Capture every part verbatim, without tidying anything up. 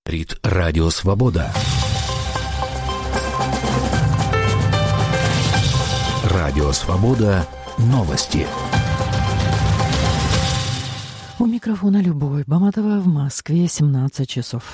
Говорит Радио Свобода. Радио Свобода. Новости. У микрофона Любовь Баматова, в Москве семнадцать часов.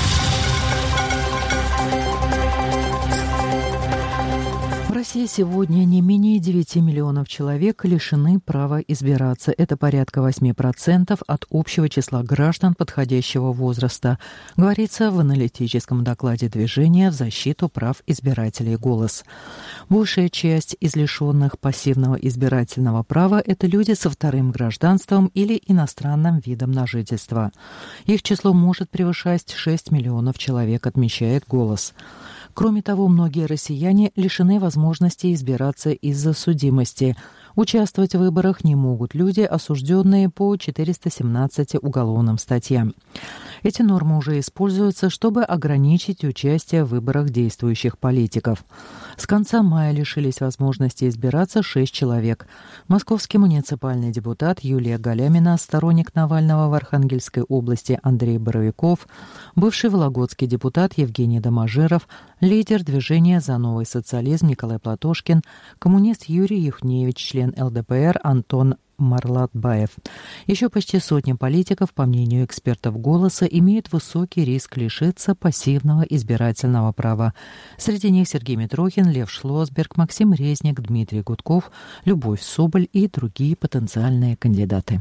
В России сегодня не менее девяти миллионов человек лишены права избираться. Это порядка восемь процентов от общего числа граждан подходящего возраста, говорится в аналитическом докладе движения в защиту прав избирателей «Голос». Большая часть из лишенных пассивного избирательного права – это люди со вторым гражданством или иностранным видом на жительство. Их число может превышать шесть миллионов человек, отмечает «Голос». Кроме того, многие россияне лишены возможности избираться из-за судимости. Участвовать в выборах не могут люди, осужденные по четыреста семнадцати уголовным статьям. Эти нормы уже используются, чтобы ограничить участие в выборах действующих политиков. С конца мая лишились возможности избираться шесть человек. Московский муниципальный депутат Юлия Галямина, сторонник Навального в Архангельской области Андрей Боровиков, бывший вологодский депутат Евгений Доможиров, лидер движения «За новый социализм» Николай Платошкин, коммунист Юрий Юхневич, член эл дэ пэ эр Антон Марлатбаев. Еще почти сотня политиков, по мнению экспертов «Голоса», имеют высокий риск лишиться пассивного избирательного права. Среди них Сергей Митрохин, Лев Шлосберг, Максим Резник, Дмитрий Гудков, Любовь Соболь и другие потенциальные кандидаты.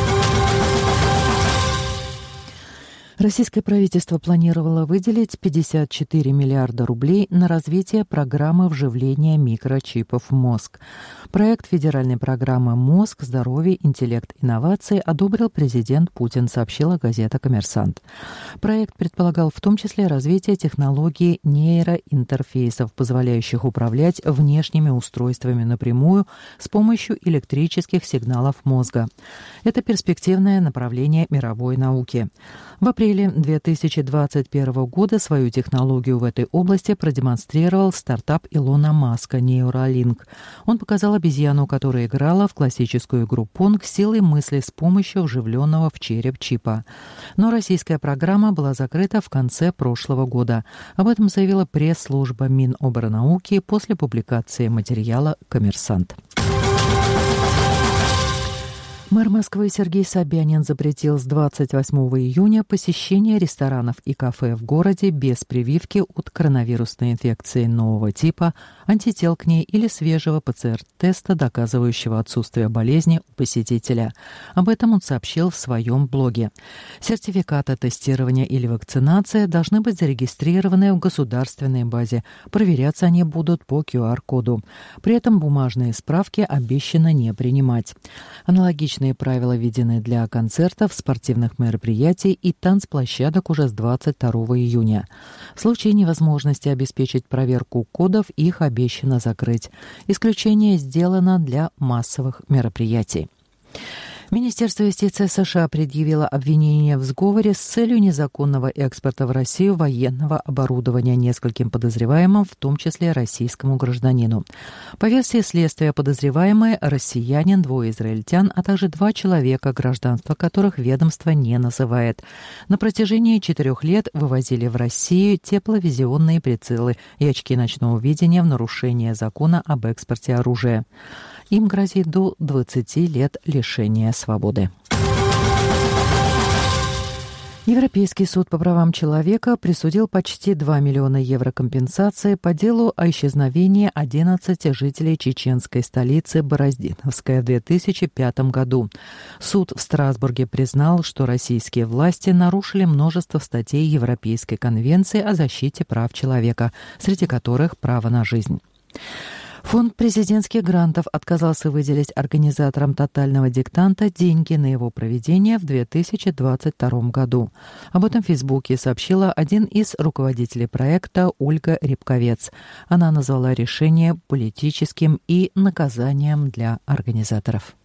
Российское правительство планировало выделить пятьдесят четыре миллиарда рублей на развитие программы вживления микрочипов в мозг. Проект федеральной программы «Мозг. Здоровье. Интеллект. Инновации» одобрил президент Путин, сообщила газета «Коммерсант». Проект предполагал в том числе развитие технологии нейроинтерфейсов, позволяющих управлять внешними устройствами напрямую с помощью электрических сигналов мозга. Это перспективное направление мировой науки. В апреле две тысячи двадцать первого года свою технологию в этой области продемонстрировал стартап Илона Маска Neuralink. Он показал обезьяну, которая играла в классическую игру Понг силой мысли с помощью вживленного в череп чипа. Но российская программа была закрыта в конце прошлого года. Об этом заявила пресс-служба Миноборнауки после публикации материала «Коммерсант». Мэр Москвы Сергей Собянин запретил с двадцать восьмого июня посещение ресторанов и кафе в городе без прививки от коронавирусной инфекции нового типа, антител к ней или свежего пэ цэ эр-теста, доказывающего отсутствие болезни у посетителя. Об этом он сообщил в своем блоге. Сертификаты тестирования или вакцинации должны быть зарегистрированы в государственной базе. Проверяться они будут по ку ар коду. При этом бумажные справки обещано не принимать. Аналогичные правила введены для концертов, спортивных мероприятий и танцплощадок уже с двадцать второго июня. В случае невозможности обеспечить проверку кодов, их обещано закрыть. Исключение сделано для массовых мероприятий. Министерство юстиции США предъявило обвинение в сговоре с целью незаконного экспорта в Россию военного оборудования нескольким подозреваемым, в том числе российскому гражданину. По версии следствия, подозреваемые – россиянин, двое израильтян, а также два человека, гражданство которых ведомство не называет. На протяжении четырех лет вывозили в Россию тепловизионные прицелы и очки ночного видения в нарушение закона об экспорте оружия. Им грозит до двадцати лет лишения свободы. Европейский суд по правам человека присудил почти два миллиона евро компенсации по делу о исчезновении одиннадцати жителей чеченской столицы Бороздиновская в две тысячи пятом году. Суд в Страсбурге признал, что российские власти нарушили множество статей Европейской конвенции о защите прав человека, среди которых право на жизнь. Фонд президентских грантов отказался выделить организаторам «Тотального диктанта» деньги на его проведение в две тысячи двадцать втором году. Об этом в Фейсбуке сообщила один из руководителей проекта Ольга Рябковец. Она назвала решение политическим и наказанием для организаторов.